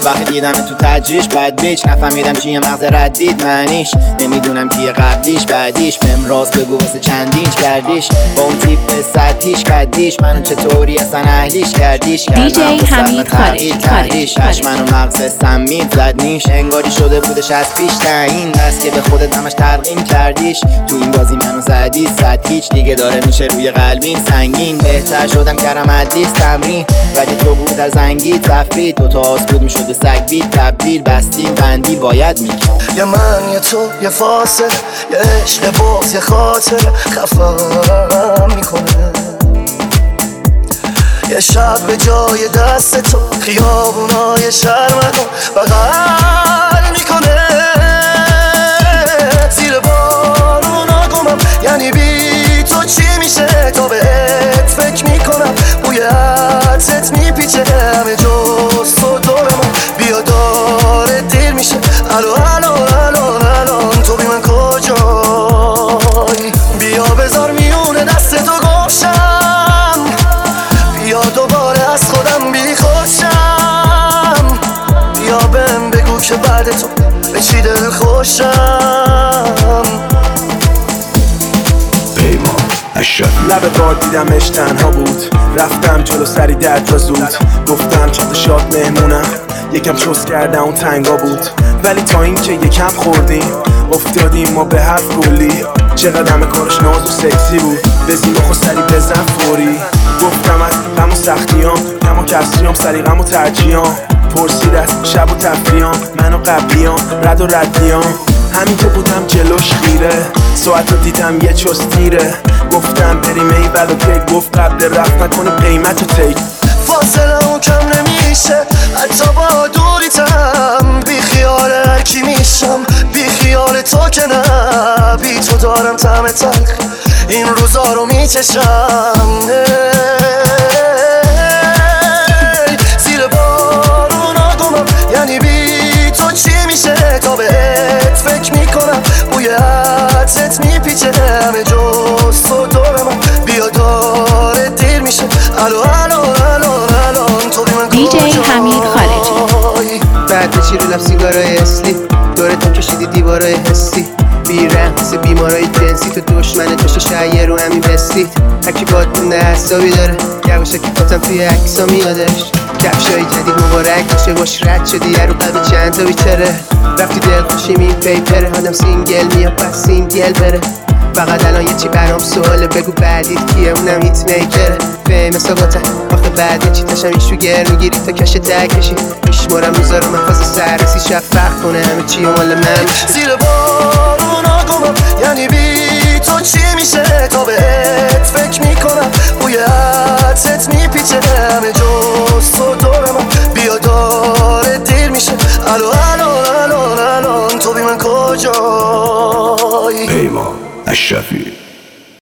وقتی دیدم تو تجریش بد بیچ نفهمیدم چیه مغز ردید معنیش نمیدونم کیه قبلیش بعدیش بهم راست بگو واسه چندینچ کردیش با اون تیپ سطحیش کردیش منو چطوری اصلا اهلیش کردیش DJ حمید کردیش منو مغز سمید زد نیش انگاری شده بودش از پیش تعیین دست که به خودت همش ترقیم کردیش تو این بازی منو زدی صد هیچ دیگه داره میشه روی قلبین سنگین بهتر شدم کردم ادلیس تمرین ولی تو بود از زنگی تفرید دوتا آس بود میشد سگ بید تبدیل بستیم بندی باید میکن یه من یه تو یه فاصله یه عشق باز یه خاطر خفم میکنه یه شب به جای دست تو خیابونای شهر منو بغل میکنه زیر بارونا گمم یعنی بی تو چی میشه تا بهت فکر میکنم بوی عطرت میپیچه همه جز تو دور من بیا داره دیر میشه الان تو بی من کجایی بیا بذار میونه دست تو گوشم بیا دوباره از خودم بی خوشم بیا بهم بگو که بعد تو به چی دل خوشم لب بار دیدمش تنها بود رفتم جلو سری درد را زود گفتم چند شاد مهمونم یکم چوس کردم اون تنگا بود ولی تا این که یکم خوردیم افتادیم ما به حرف گلی چقدر همه کارش ناز و سکسی بود بزیم بخو سری بزن فوری گفتم از غم و سختیام غم و کسریام سری غم و ترجیام پرسید از شب و تفریام من و قبلیام رد و ردیام همین که بودم جلوش خیره ساعت رو دیدم یه چوس تیره گفتم بریم ایول و که گفت قبل رفت نکنی قیمت و تیک فاصله اون کم نمیشه حتی با دوریتم بی خیال هرکی میشم بی خیال تو که نه بی تو دارم طعم تلخ این روزا رو میچشم زیر بارونا گمم یعنی بی تو چی میشه تا بهت فکر میکنم بوی عطرت میپیچه همه جز تو دور من بیا داره دیر میشه الان تو بی من DJ حمید خارجی بعد چی رو لب سیگارای اصلی دورتون کشیدی دیوارای حسی بیرحم مثل بیمارای جنسی تو دشمن داشته شایع رو همین بستید هرکی باد مونده حسابی داره یواشکی فاتم توی عکسا میادش کفشای جدید مبارک باشه باش رد شدی یه رو قلب چند تا بیتره رفتی دل خوشیم این پیپره آدم سینگل میاد پس سینگل بره فقط الان یه چی برام سواله بگو بعدیت کیه اونم هیت میکره فهم حساباته آخه بعد چی تاشم ایشو گر میگیری تا کش ده کشی میشمارم روزا رو محفظ سررسی شفق کنه همه چی و مال من میشه زیر بارونا گمم یعنی بی تو چی میشه تا بهت فکر میکنم بوی عطرت میپیچه همه جز تو دور من بیا داره دیر میشه الان تو بی من کجایی پیمان اشرفی